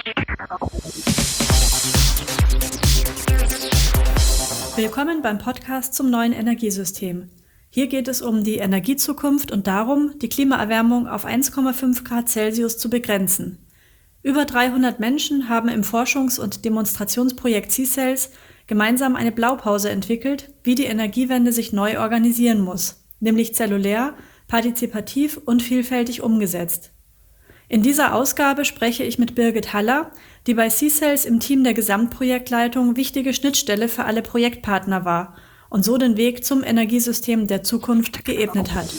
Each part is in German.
Willkommen beim Podcast zum neuen Energiesystem. Hier geht es um die Energiezukunft und darum, die Klimaerwärmung auf 1,5 Grad Celsius zu begrenzen. Über 300 Menschen haben im Forschungs- und Demonstrationsprojekt C-Cells gemeinsam eine Blaupause entwickelt, wie die Energiewende sich neu organisieren muss, nämlich zellulär, partizipativ und vielfältig umgesetzt. In dieser Ausgabe spreche ich mit Birgit Haller, die bei C-Cells im Team der Gesamtprojektleitung wichtige Schnittstelle für alle Projektpartner war und so den Weg zum Energiesystem der Zukunft geebnet hat.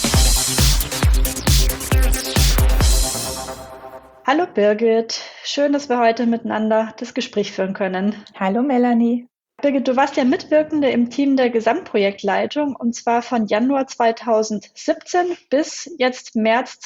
Hallo Birgit, schön, dass wir heute miteinander das Gespräch führen können. Hallo Melanie. Birgit, du warst ja Mitwirkende im Team der Gesamtprojektleitung und zwar von Januar 2017 bis jetzt März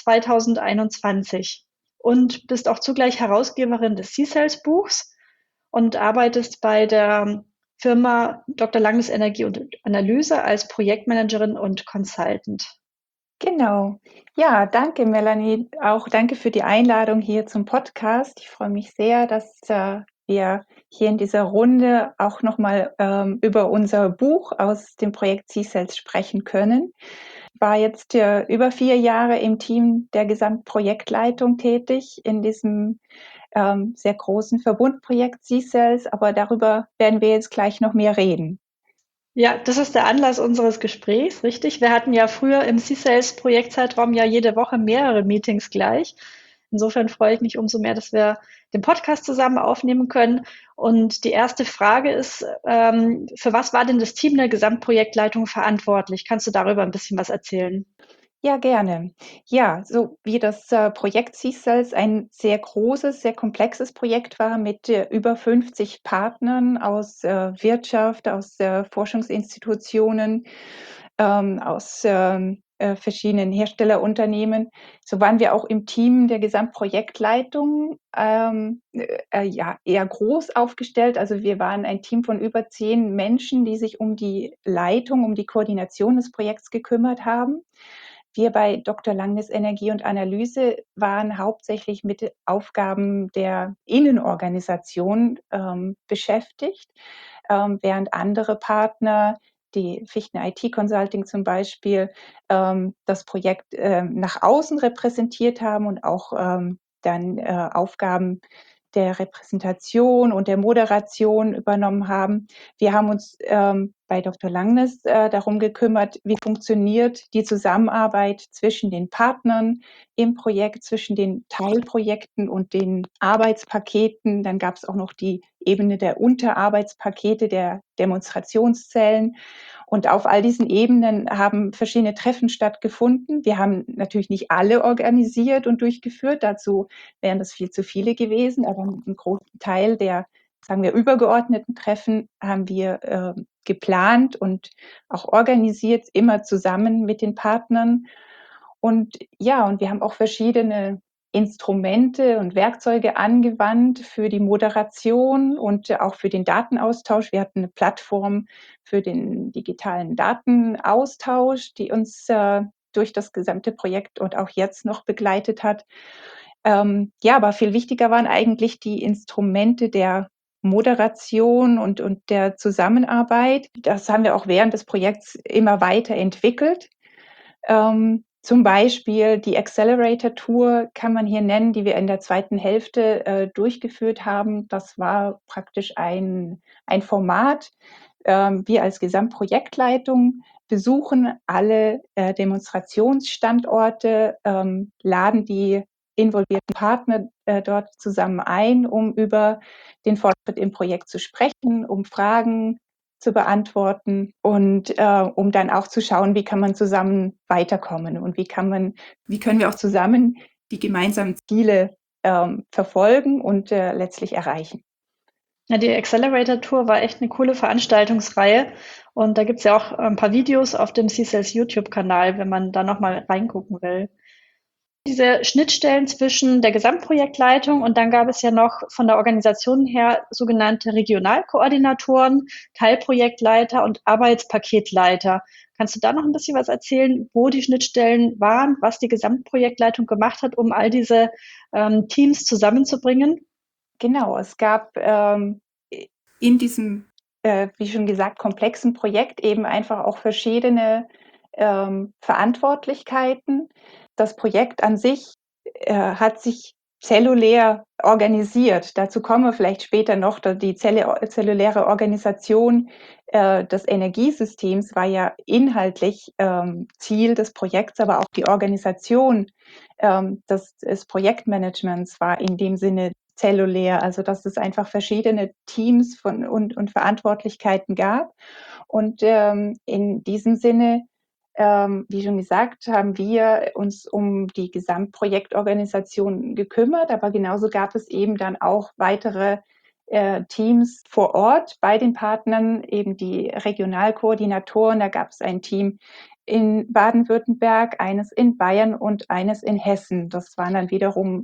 2021 und bist auch zugleich Herausgeberin des C-Cells Buchs und arbeitest bei der Firma Dr. Langes Energie und Analyse als Projektmanagerin und Consultant. Genau. Ja, danke Melanie. Auch danke für die Einladung hier zum Podcast. Ich freue mich sehr, dass wir hier in dieser Runde auch nochmal über unser Buch aus dem Projekt C-Cells sprechen können. Ich war jetzt über 4 Jahre im Team der Gesamtprojektleitung tätig in diesem sehr großen Verbundprojekt C-Cells, aber darüber werden wir jetzt gleich noch mehr reden. Ja, das ist der Anlass unseres Gesprächs, richtig? Wir hatten ja früher im C-Sales-Projektzeitraum ja jede Woche mehrere Meetings gleich. Insofern freue ich mich umso mehr, dass wir den Podcast zusammen aufnehmen können. Und die erste Frage ist, für was war denn das Team der Gesamtprojektleitung verantwortlich? Kannst du darüber ein bisschen was erzählen? Ja, gerne. Ja, so wie das Projekt C-Cells ein sehr großes, sehr komplexes Projekt war mit über 50 Partnern aus Wirtschaft, aus Forschungsinstitutionen, aus verschiedenen Herstellerunternehmen. So waren wir auch im Team der Gesamtprojektleitung ja, eher groß aufgestellt. Also wir waren ein Team von über 10 Menschen, die sich um die Leitung, um die Koordination des Projekts gekümmert haben. Wir bei Dr. Langes Energie und Analyse waren hauptsächlich mit Aufgaben der Innenorganisation beschäftigt, während andere Partner, die Fichten IT Consulting zum Beispiel, das Projekt nach außen repräsentiert haben und auch dann Aufgaben der Repräsentation und der Moderation übernommen haben. Wir haben uns bei Dr. Langnes darum gekümmert, wie funktioniert die Zusammenarbeit zwischen den Partnern im Projekt, zwischen den Teilprojekten und den Arbeitspaketen. Dann gab es auch noch die Ebene der Unterarbeitspakete, der Demonstrationszellen. Und auf all diesen Ebenen haben verschiedene Treffen stattgefunden. Wir haben natürlich nicht alle organisiert und durchgeführt. Dazu wären das viel zu viele gewesen. Aber einen großen Teil der, sagen wir, übergeordneten Treffen haben wir geplant und auch organisiert, immer zusammen mit den Partnern. Und ja, und wir haben auch verschiedene Instrumente und Werkzeuge angewandt für die Moderation und auch für den Datenaustausch. Wir hatten eine Plattform für den digitalen Datenaustausch, die uns durch das gesamte Projekt und auch jetzt noch begleitet hat. Ja, aber viel wichtiger waren eigentlich die Instrumente der Moderation und der Zusammenarbeit. Das haben wir auch während des Projekts immer weiterentwickelt. Zum Beispiel die Accelerator Tour kann man hier nennen, die wir in der zweiten Hälfte durchgeführt haben. Das war praktisch ein Format. Wir als Gesamtprojektleitung besuchen alle Demonstrationsstandorte, laden die involvierten Partner dort zusammen ein, um über den Fortschritt im Projekt zu sprechen, um Fragen zu beantworten und um dann auch zu schauen, wie kann man zusammen weiterkommen und wie können wir auch zusammen die gemeinsamen Ziele verfolgen und letztlich erreichen. Ja, die Accelerator Tour war echt eine coole Veranstaltungsreihe und da gibt's ja auch ein paar Videos auf dem C-Cells YouTube-Kanal, wenn man da nochmal reingucken will. Diese Schnittstellen zwischen der Gesamtprojektleitung und dann gab es ja noch von der Organisation her sogenannte Regionalkoordinatoren, Teilprojektleiter und Arbeitspaketleiter. Kannst du da noch ein bisschen was erzählen, wo die Schnittstellen waren, was die Gesamtprojektleitung gemacht hat, um all diese Teams zusammenzubringen? Genau, es gab in diesem, wie schon gesagt, komplexen Projekt eben einfach auch verschiedene Verantwortlichkeiten. Das Projekt an sich hat sich zellulär organisiert. Dazu kommen wir vielleicht später noch. Die zelluläre Organisation des Energiesystems war ja inhaltlich Ziel des Projekts, aber auch die Organisation des Projektmanagements war in dem Sinne zellulär, also dass es einfach verschiedene Teams und Verantwortlichkeiten gab. Und in diesem Sinne, wie schon gesagt, haben wir uns um die Gesamtprojektorganisation gekümmert, aber genauso gab es eben dann auch weitere Teams vor Ort bei den Partnern, eben die Regionalkoordinatoren. Da gab es ein Team in Baden-Württemberg, eines in Bayern und eines in Hessen. Das waren dann wiederum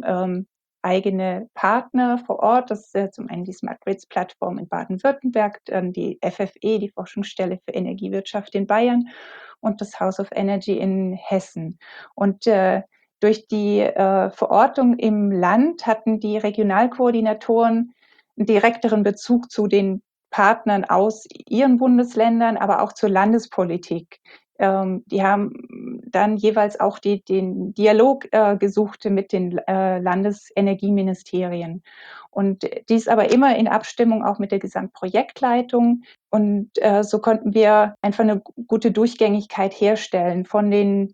eigene Partner vor Ort. Das ist zum einen die Smart Grids Plattform in Baden-Württemberg, dann die FFE, die Forschungsstelle für Energiewirtschaft in Bayern und das House of Energy in Hessen. Und durch die Verortung im Land hatten die Regionalkoordinatoren einen direkteren Bezug zu den Partnern aus ihren Bundesländern, aber auch zur Landespolitik. Die haben dann jeweils auch den Dialog gesucht mit den Landesenergieministerien. Und dies aber immer in Abstimmung auch mit der Gesamtprojektleitung. Und so konnten wir einfach eine gute Durchgängigkeit herstellen von den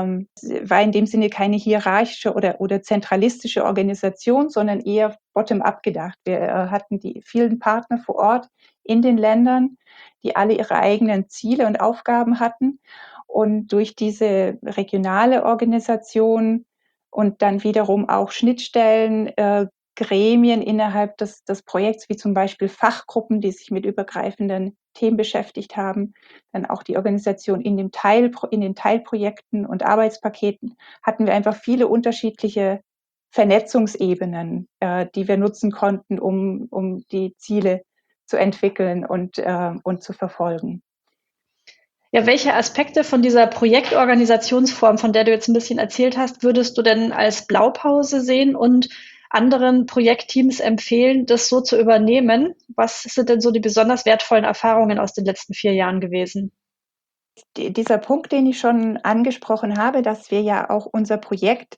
war in dem Sinne keine hierarchische oder zentralistische Organisation, sondern eher bottom-up gedacht. Wir hatten die vielen Partner vor Ort in den Ländern, die alle ihre eigenen Ziele und Aufgaben hatten. Und durch diese regionale Organisation und dann wiederum auch Schnittstellen, Gremien innerhalb des Projekts, wie zum Beispiel Fachgruppen, die sich mit übergreifenden Themen beschäftigt haben, dann auch die Organisation in den Teilprojekten und Arbeitspaketen, hatten wir einfach viele unterschiedliche Vernetzungsebenen, die wir nutzen konnten, um die Ziele zu entwickeln und zu verfolgen. Ja, welche Aspekte von dieser Projektorganisationsform, von der du jetzt ein bisschen erzählt hast, würdest du denn als Blaupause sehen und anderen Projektteams empfehlen, das so zu übernehmen? Was sind denn so die besonders wertvollen Erfahrungen aus den letzten 4 Jahren gewesen? Dieser Punkt, den ich schon angesprochen habe, dass wir ja auch unser Projekt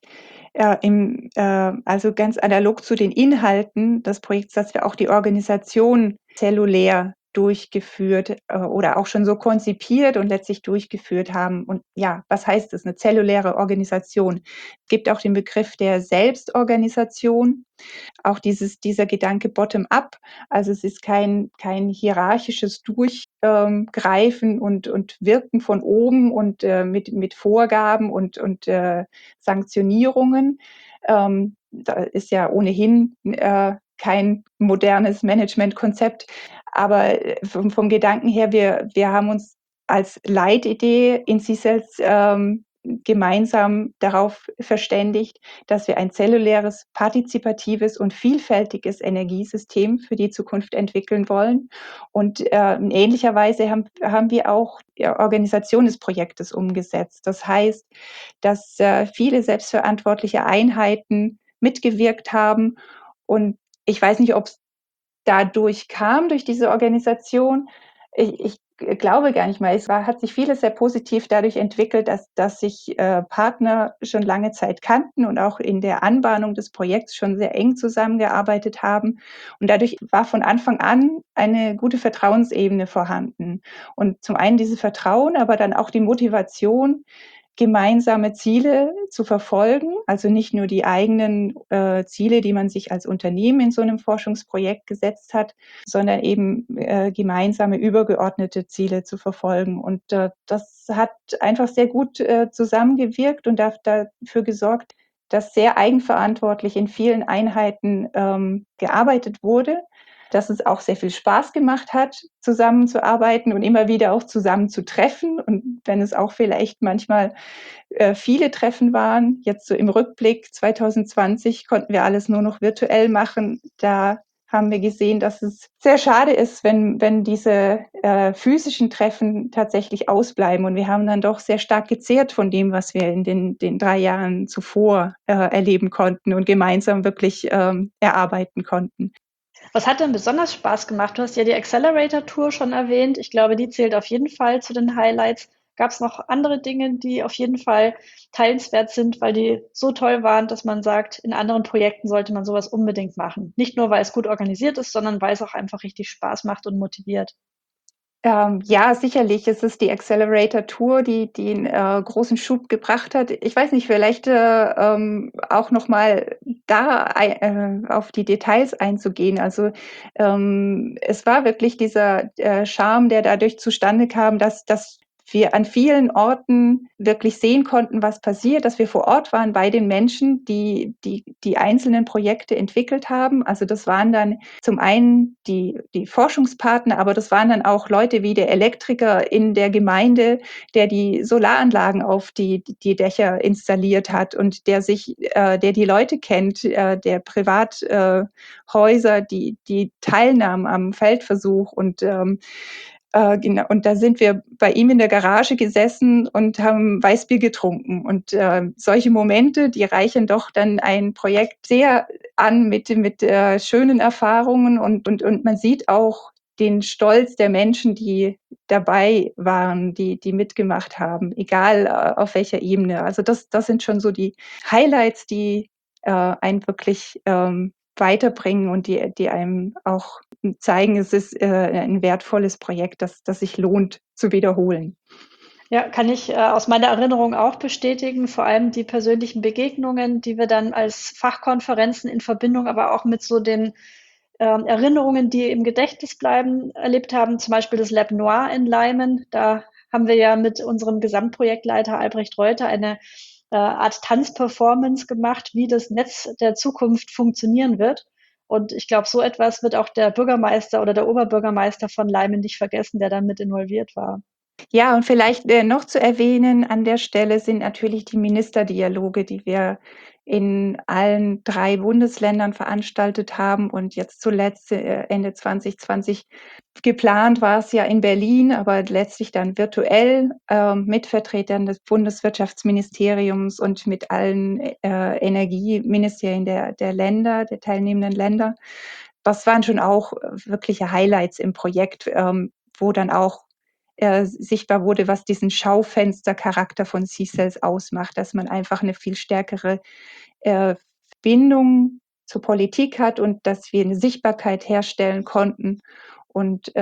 also ganz analog zu den Inhalten des Projekts, dass wir auch die Organisation zellulär durchgeführt oder auch schon so konzipiert und letztlich durchgeführt haben. Und ja, was heißt das? Eine zelluläre Organisation. Es gibt auch den Begriff der Selbstorganisation. Auch dieser Gedanke bottom-up, also es ist kein hierarchisches Durchgreifen und Wirken von oben und mit Vorgaben und Sanktionierungen. Da ist ja ohnehin kein modernes Managementkonzept, aber vom Gedanken her, wir haben uns als Leitidee in CSELS gemeinsam darauf verständigt, dass wir ein zelluläres, partizipatives und vielfältiges Energiesystem für die Zukunft entwickeln wollen. Und in ähnlicher Weise haben wir auch die Organisation des Projektes umgesetzt. Das heißt, dass viele selbstverantwortliche Einheiten mitgewirkt haben. Und ich weiß nicht, ob es dadurch kam, durch diese Organisation. Ich glaube gar nicht mal. Hat sich vieles sehr positiv dadurch entwickelt, dass sich Partner schon lange Zeit kannten und auch in der Anbahnung des Projekts schon sehr eng zusammengearbeitet haben. Und dadurch war von Anfang an eine gute Vertrauensebene vorhanden. Und zum einen dieses Vertrauen, aber dann auch die Motivation, gemeinsame Ziele zu verfolgen, also nicht nur die eigenen Ziele, die man sich als Unternehmen in so einem Forschungsprojekt gesetzt hat, sondern eben gemeinsame übergeordnete Ziele zu verfolgen. Und das hat einfach sehr gut zusammengewirkt und dafür gesorgt, dass sehr eigenverantwortlich in vielen Einheiten gearbeitet wurde, dass es auch sehr viel Spaß gemacht hat, zusammenzuarbeiten und immer wieder auch zusammen zu treffen. Und wenn es auch vielleicht manchmal viele Treffen waren, jetzt so im Rückblick 2020 konnten wir alles nur noch virtuell machen. Da haben wir gesehen, dass es sehr schade ist, wenn diese physischen Treffen tatsächlich ausbleiben. Und wir haben dann doch sehr stark gezehrt von dem, was wir in den 3 Jahren zuvor erleben konnten und gemeinsam wirklich erarbeiten konnten. Was hat denn besonders Spaß gemacht? Du hast ja die Accelerator Tour schon erwähnt. Ich glaube, die zählt auf jeden Fall zu den Highlights. Gab es noch andere Dinge, die auf jeden Fall teilenswert sind, weil die so toll waren, dass man sagt, in anderen Projekten sollte man sowas unbedingt machen? Nicht nur, weil es gut organisiert ist, sondern weil es auch einfach richtig Spaß macht und motiviert. Ja, sicherlich. Es ist die Accelerator Tour, die 'n großen Schub gebracht hat. Ich weiß nicht, vielleicht auch noch mal da auf die Details einzugehen. Also, es war wirklich dieser Charme, der dadurch zustande kam, dass wir an vielen Orten wirklich sehen konnten, was passiert, dass wir vor Ort waren bei den Menschen, die einzelnen Projekte entwickelt haben. Also, das waren dann zum einen die Forschungspartner, aber das waren dann auch Leute wie der Elektriker in der Gemeinde, der die Solaranlagen auf die Dächer installiert hat und der die Leute kennt, der Privathäuser, die teilnahmen am Feldversuch genau, und da sind wir bei ihm in der Garage gesessen und haben Weißbier getrunken. Und solche Momente, die reichern doch dann ein Projekt sehr an mit schönen Erfahrungen und man sieht auch den Stolz der Menschen, die dabei waren, die mitgemacht haben, egal auf welcher Ebene. Also das sind schon so die Highlights, die einen wirklich weiterbringen und die einem auch zeigen, es ist ein wertvolles Projekt, das sich lohnt zu wiederholen. Ja, kann ich aus meiner Erinnerung auch bestätigen. Vor allem die persönlichen Begegnungen, die wir dann als Fachkonferenzen in Verbindung, aber auch mit so den Erinnerungen, die im Gedächtnis bleiben, erlebt haben. Zum Beispiel das Lab Noir in Leimen. Da haben wir ja mit unserem Gesamtprojektleiter Albrecht Reuter eine Art Tanzperformance gemacht, wie das Netz der Zukunft funktionieren wird. Und ich glaube, so etwas wird auch der Bürgermeister oder der Oberbürgermeister von Leimen nicht vergessen, der da mit involviert war. Ja, und vielleicht noch zu erwähnen an der Stelle sind natürlich die Ministerdialoge, die wir in allen 3 Bundesländern veranstaltet haben und jetzt zuletzt Ende 2020 geplant war es ja in Berlin, aber letztlich dann virtuell mit Vertretern des Bundeswirtschaftsministeriums und mit allen Energieministerien der Länder, der teilnehmenden Länder. Das waren schon auch wirkliche Highlights im Projekt, wo dann auch sichtbar wurde, was diesen Schaufenstercharakter von C-Cells ausmacht, dass man einfach eine viel stärkere äh, Bindung zur Politik hat und dass wir eine Sichtbarkeit herstellen konnten und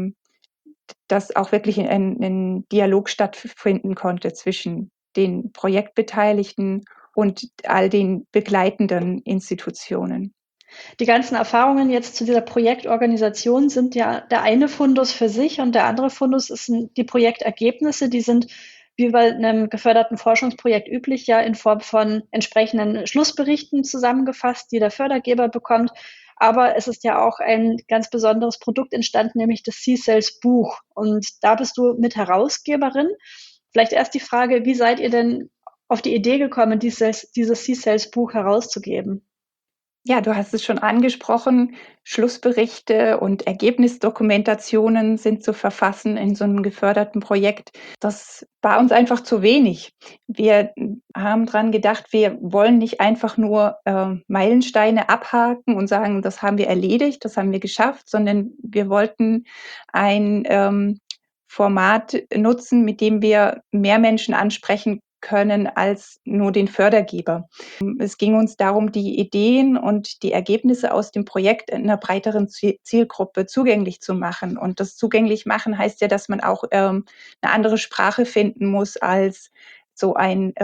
dass auch wirklich ein Dialog stattfinden konnte zwischen den Projektbeteiligten und all den begleitenden Institutionen. Die ganzen Erfahrungen jetzt zu dieser Projektorganisation sind ja der eine Fundus für sich und der andere Fundus sind die Projektergebnisse. Die sind wie bei einem geförderten Forschungsprojekt üblich ja in Form von entsprechenden Schlussberichten zusammengefasst, die der Fördergeber bekommt. Aber es ist ja auch ein ganz besonderes Produkt entstanden, nämlich das C-Cells Buch. Und da bist du mit Herausgeberin. Vielleicht erst die Frage, wie seid ihr denn auf die Idee gekommen, dieses C-Cells Buch herauszugeben? Ja, du hast es schon angesprochen. Schlussberichte und Ergebnisdokumentationen sind zu verfassen in so einem geförderten Projekt. Das war uns einfach zu wenig. Wir haben dran gedacht, wir wollen nicht einfach nur Meilensteine abhaken und sagen, das haben wir erledigt, das haben wir geschafft, sondern wir wollten ein Format nutzen, mit dem wir mehr Menschen ansprechen können als nur den Fördergeber. Es ging uns darum, die Ideen und die Ergebnisse aus dem Projekt einer breiteren Zielgruppe zugänglich zu machen. Und das zugänglich machen heißt ja, dass man auch eine andere Sprache finden muss als so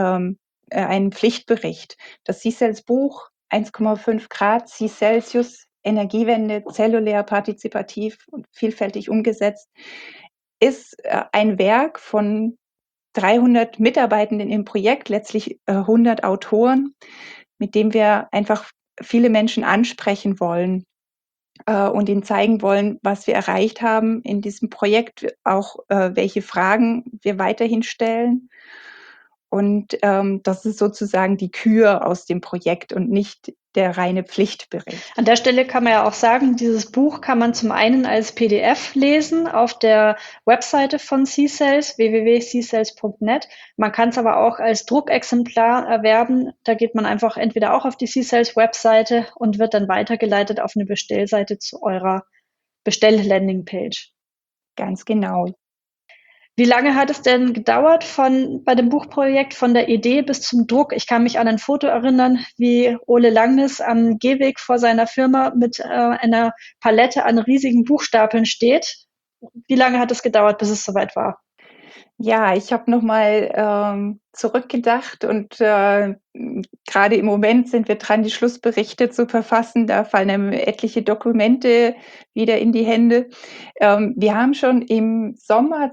ein Pflichtbericht. Das C-Cells Buch 1,5 Grad C Celsius, Energiewende, zellulär, partizipativ und vielfältig umgesetzt, ist ein Werk von 300 Mitarbeitenden im Projekt, letztlich 100 Autoren, mit dem wir einfach viele Menschen ansprechen wollen und ihnen zeigen wollen, was wir erreicht haben in diesem Projekt, auch welche Fragen wir weiterhin stellen Und das ist sozusagen die Kür aus dem Projekt und nicht der reine Pflichtbericht. An der Stelle kann man ja auch sagen, dieses Buch kann man zum einen als PDF lesen auf der Webseite von C-Cells, www.ccells.net. Man kann es aber auch als Druckexemplar erwerben. Da geht man einfach entweder auch auf die C-Cells Webseite und wird dann weitergeleitet auf eine Bestellseite zu eurer Bestell-Landingpage. Ganz genau. Wie lange hat es denn gedauert bei dem Buchprojekt von der Idee bis zum Druck? Ich kann mich an ein Foto erinnern, wie Ole Langnes am Gehweg vor seiner Firma mit einer Palette an riesigen Buchstapeln steht. Wie lange hat es gedauert, bis es soweit war? Ja, ich habe noch mal zurückgedacht und grade im Moment sind wir dran, die Schlussberichte zu verfassen. Da fallen einem etliche Dokumente wieder in die Hände. Wir haben schon im Sommer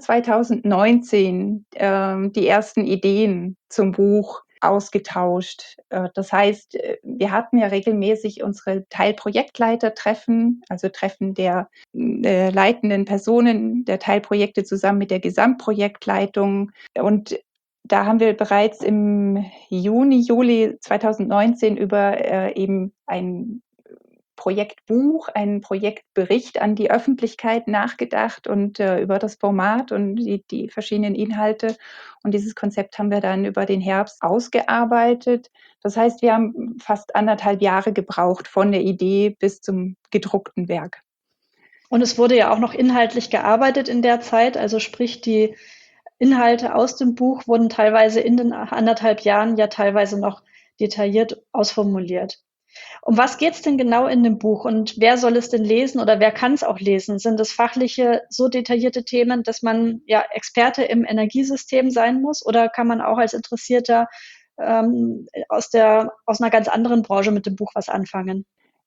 2019 die ersten Ideen zum Buch ausgetauscht. Das heißt, wir hatten ja regelmäßig unsere Teilprojektleitertreffen, also Treffen der leitenden Personen der Teilprojekte zusammen mit der Gesamtprojektleitung. Und da haben wir bereits im Juli 2019 über eben ein Projektbuch, einen Projektbericht an die Öffentlichkeit nachgedacht und über das Format und die verschiedenen Inhalte. Und dieses Konzept haben wir dann über den Herbst ausgearbeitet. Das heißt, wir haben fast 1,5 Jahre gebraucht von der Idee bis zum gedruckten Werk. Und es wurde ja auch noch inhaltlich gearbeitet in der Zeit, also sprich die Inhalte aus dem Buch wurden teilweise in den 1,5 Jahren ja teilweise noch detailliert ausformuliert. Um was geht's denn genau in dem Buch und wer soll es denn lesen oder wer kann es auch lesen? Sind es fachliche, so detaillierte Themen, dass man ja Experte im Energiesystem sein muss oder kann man auch als Interessierter aus einer ganz anderen Branche mit dem Buch was anfangen?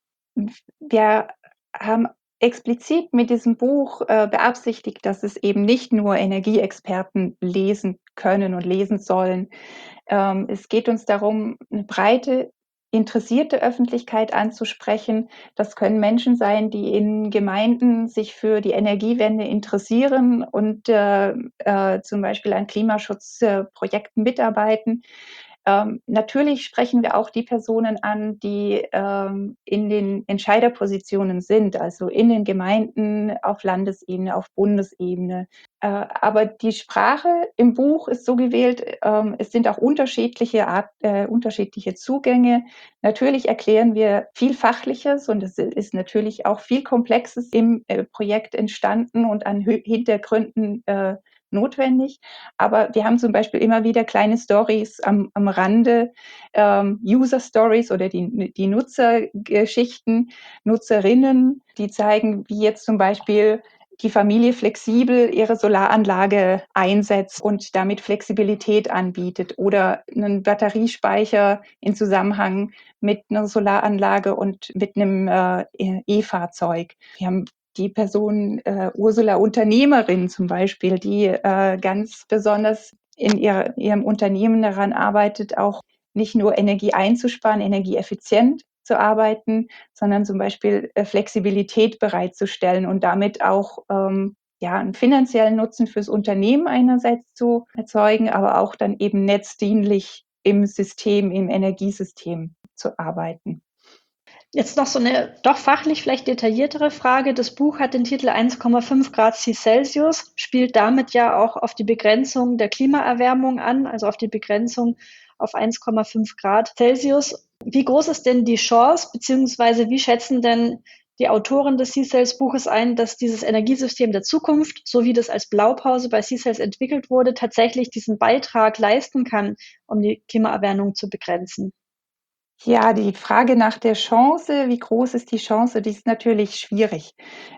Wir haben explizit mit diesem Buch beabsichtigt, dass es eben nicht nur Energieexperten lesen können und lesen sollen. Es geht uns darum, eine breite, interessierte Öffentlichkeit anzusprechen. Das können Menschen sein, die in Gemeinden sich für die Energiewende interessieren und zum Beispiel an Klimaschutzprojekten mitarbeiten. Natürlich sprechen wir auch die Personen an, die in den Entscheiderpositionen sind, also in den Gemeinden, auf Landesebene, auf Bundesebene. Aber die Sprache im Buch ist so gewählt, es sind auch unterschiedliche Zugänge. Natürlich erklären wir viel Fachliches und es ist natürlich auch viel Komplexes im Projekt entstanden und an Hintergründen notwendig. Aber wir haben zum Beispiel immer wieder kleine Stories am Rande, User Stories oder die Nutzergeschichten, Nutzerinnen, die zeigen, wie jetzt zum Beispiel die Familie flexibel ihre Solaranlage einsetzt und damit Flexibilität anbietet oder einen Batteriespeicher in Zusammenhang mit einer Solaranlage und mit einem E-Fahrzeug. Wir haben die Person Ursula Unternehmerin zum Beispiel, die ganz besonders in ihrem Unternehmen daran arbeitet, auch nicht nur Energie einzusparen, energieeffizient zu arbeiten, sondern zum Beispiel Flexibilität bereitzustellen und damit auch ja, einen finanziellen Nutzen fürs Unternehmen einerseits zu erzeugen, aber auch dann eben netzdienlich im System, im Energiesystem zu arbeiten. Jetzt noch so eine doch fachlich vielleicht detailliertere Frage. Das Buch hat den Titel 1,5 Grad Celsius, spielt damit ja auch auf die Begrenzung der Klimaerwärmung an, also auf die Begrenzung auf 1,5 Grad Celsius. Wie groß ist denn die Chance, beziehungsweise wie schätzen denn die Autoren des C-Cells Buches ein, dass dieses Energiesystem der Zukunft, so wie das als Blaupause bei C-Cells entwickelt wurde, tatsächlich diesen Beitrag leisten kann, um die Klimaerwärmung zu begrenzen? Ja, die Frage nach der Chance, wie groß ist die Chance, die ist natürlich schwierig.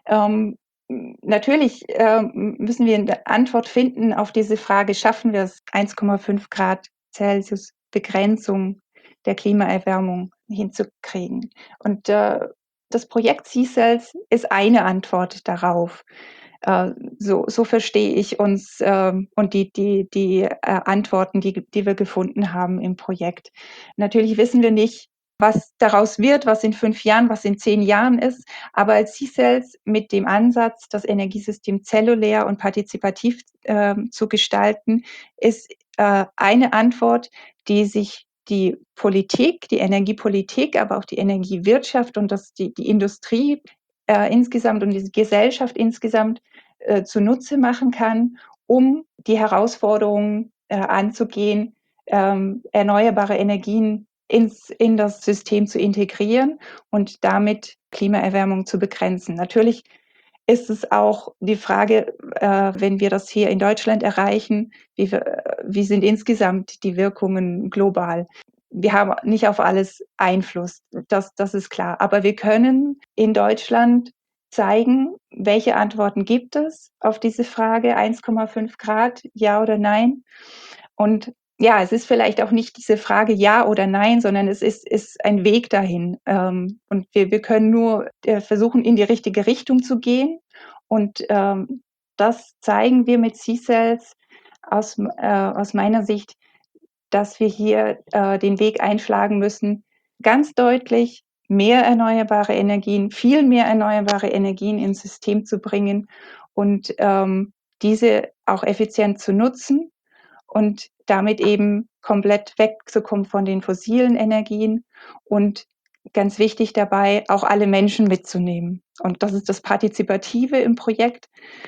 Natürlich müssen wir eine Antwort finden auf diese Frage, schaffen wir es, 1,5 Grad Celsius Begrenzung der Klimaerwärmung hinzukriegen. Und das Projekt C-Cells ist eine Antwort darauf. So verstehe ich uns und die Antworten, die wir gefunden haben im Projekt. Natürlich wissen wir nicht, was daraus wird, was in 5 Jahren, was in 10 Jahren ist. Aber als C-Cells mit dem Ansatz, das Energiesystem zellulär und partizipativ zu gestalten, ist eine Antwort, die sich die Politik, die Energiepolitik, aber auch die Energiewirtschaft und die Industrie insgesamt und die Gesellschaft insgesamt zunutze machen kann, um die Herausforderungen anzugehen, erneuerbare Energien in das System zu integrieren und damit Klimaerwärmung zu begrenzen. Natürlich ist es auch die Frage, wenn wir das hier in Deutschland erreichen, wie sind insgesamt die Wirkungen global? Wir haben nicht auf alles Einfluss, das ist klar. Aber wir können in Deutschland zeigen, welche Antworten gibt es auf diese Frage 1,5 Grad, ja oder nein. Und ja, es ist vielleicht auch nicht diese Frage ja oder nein, sondern es ist ein Weg dahin. Und wir können nur versuchen, in die richtige Richtung zu gehen. Und das zeigen wir mit C-Cells aus meiner Sicht, dass wir hier den Weg einschlagen müssen, ganz deutlich mehr erneuerbare Energien, viel mehr erneuerbare Energien ins System zu bringen und diese auch effizient zu nutzen und damit eben komplett wegzukommen von den fossilen Energien und ganz wichtig dabei, auch alle Menschen mitzunehmen. Und das ist das Partizipative im Projekt,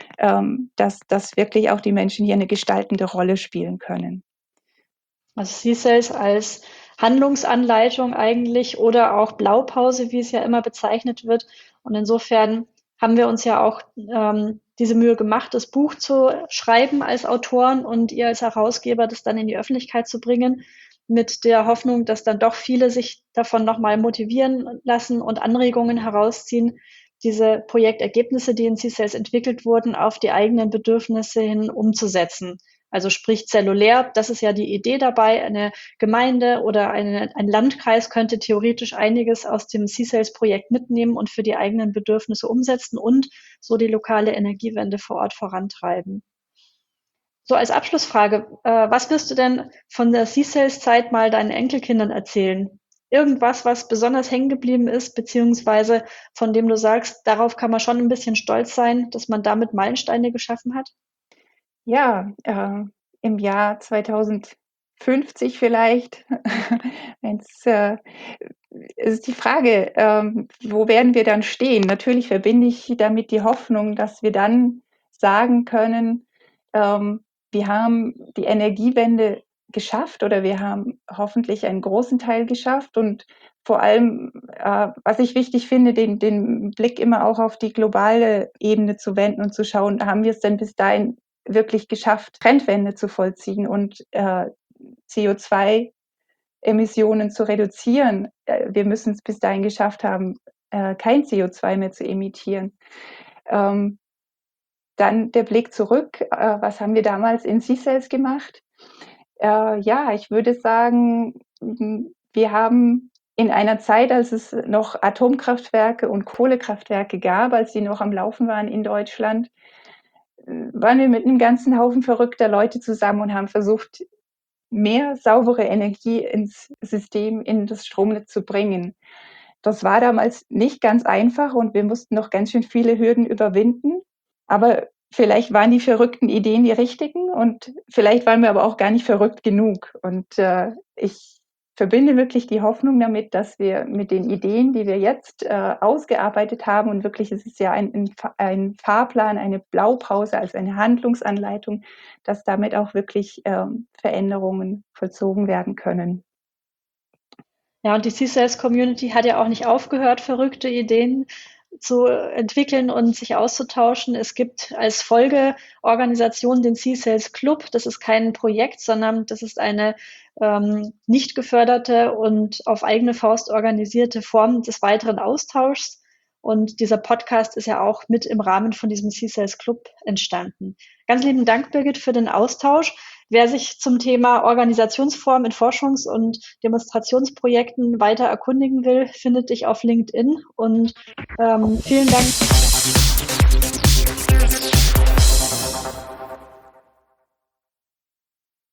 dass wirklich auch die Menschen hier eine gestaltende Rolle spielen können. Also C-Cells als Handlungsanleitung eigentlich oder auch Blaupause, wie es ja immer bezeichnet wird. Und insofern haben wir uns ja auch diese Mühe gemacht, das Buch zu schreiben als Autoren und ihr als Herausgeber das dann in die Öffentlichkeit zu bringen, mit der Hoffnung, dass dann doch viele sich davon nochmal motivieren lassen und Anregungen herausziehen, diese Projektergebnisse, die in C-Cells entwickelt wurden, auf die eigenen Bedürfnisse hin umzusetzen. Also sprich zellulär, das ist ja die Idee dabei. Eine Gemeinde oder ein Landkreis könnte theoretisch einiges aus dem C-Cells-Projekt mitnehmen und für die eigenen Bedürfnisse umsetzen und so die lokale Energiewende vor Ort vorantreiben. So als Abschlussfrage, was wirst du denn von der C-Cells-Zeit mal deinen Enkelkindern erzählen? Irgendwas, was besonders hängen geblieben ist, beziehungsweise von dem du sagst, darauf kann man schon ein bisschen stolz sein, dass man damit Meilensteine geschaffen hat? Ja, im Jahr 2050 vielleicht, wenn's ist die Frage, wo werden wir dann stehen? Natürlich verbinde ich damit die Hoffnung, dass wir dann sagen können, wir haben die Energiewende geschafft oder wir haben hoffentlich einen großen Teil geschafft und vor allem, was ich wichtig finde, den Blick immer auch auf die globale Ebene zu wenden und zu schauen, haben wir es denn bis dahin wirklich geschafft, Trendwende zu vollziehen und CO2-Emissionen zu reduzieren. Wir müssen es bis dahin geschafft haben, kein CO2 mehr zu emittieren. Dann der Blick zurück, was haben wir damals in C-Cells gemacht? Ja, ich würde sagen, wir haben in einer Zeit, als es noch Atomkraftwerke und Kohlekraftwerke gab, als sie noch am Laufen waren in Deutschland, waren wir mit einem ganzen Haufen verrückter Leute zusammen und haben versucht, mehr saubere Energie ins System, in das Stromnetz zu bringen. Das war damals nicht ganz einfach und wir mussten noch ganz schön viele Hürden überwinden. Aber vielleicht waren die verrückten Ideen die richtigen und vielleicht waren wir aber auch gar nicht verrückt genug. Und ich verbinde wirklich die Hoffnung damit, dass wir mit den Ideen, die wir jetzt ausgearbeitet haben, und wirklich es ist ja ein Fahrplan, eine Blaupause, also eine Handlungsanleitung, dass damit auch wirklich Veränderungen vollzogen werden können. Ja, und die C-Sales-Community hat ja auch nicht aufgehört, verrückte Ideen zu entwickeln und sich auszutauschen. Es gibt als Folgeorganisation den C-Sales Club. Das ist kein Projekt, sondern das ist eine nicht geförderte und auf eigene Faust organisierte Form des weiteren Austauschs. Und dieser Podcast ist ja auch mit im Rahmen von diesem C-Sales Club entstanden. Ganz lieben Dank, Birgit, für den Austausch. Wer sich zum Thema Organisationsform in Forschungs- und Demonstrationsprojekten weiter erkundigen will, findet dich auf LinkedIn. Und vielen Dank.